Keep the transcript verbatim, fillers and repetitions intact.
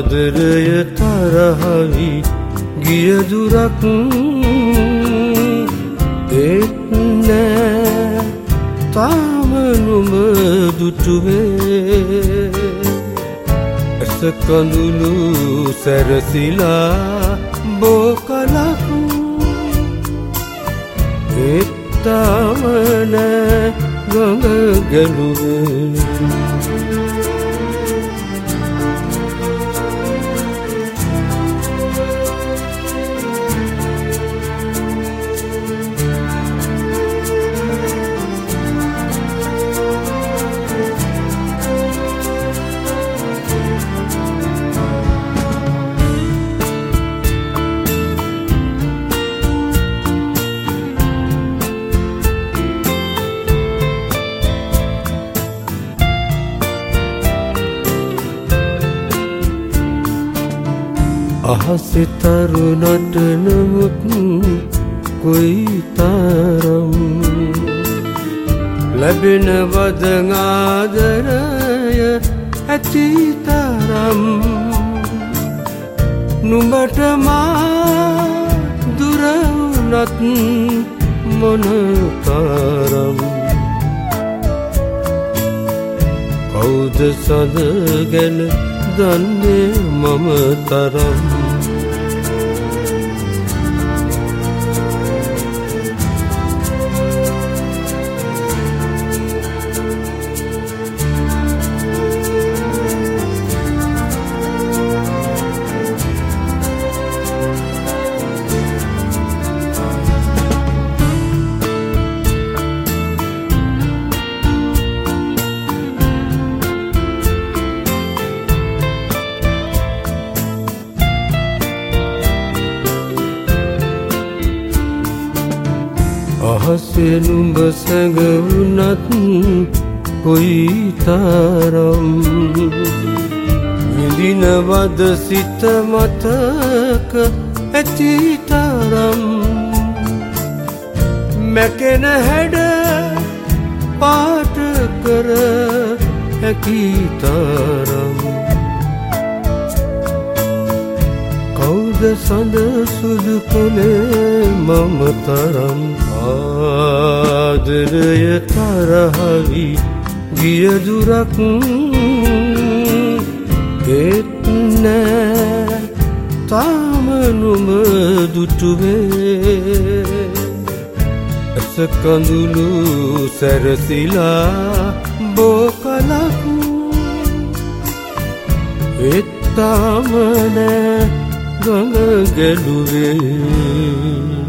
ආදරය තරහවි ගිය දුරක් ඒත් නෑ තාම නුඹ දුටුවේ ඇස කඳුළු සැරසිලා බෝ කලක් ඒත් තාම නෑ ගඟ ගැලුවේ අහසේ තරුණට නමුත් කොයි තරම් ලැබෙනවද ආදරය ඇති තරම් නුඹට මා දුර වුණත් මොන තරම් කවුද සඳ ගැන දන්නේ මම තරම් අහසේ නුඹ සැඟවුණත් කොයි තරම් විඳිනවද සිත මතක ඇති තරම් මැකෙන හැඩ පාට කර හැකි තරම් කවුද සඳ සුදු කොලේ මම තරම් ආදරය තරහවි ගිය දුරක් ඒත් නෑ තාම නුඹ දුටුවේ ඇස කඳුළු සැරසිලා බෝ කලක් ඒත් තාම නෑ ගඟ ගැලුවේ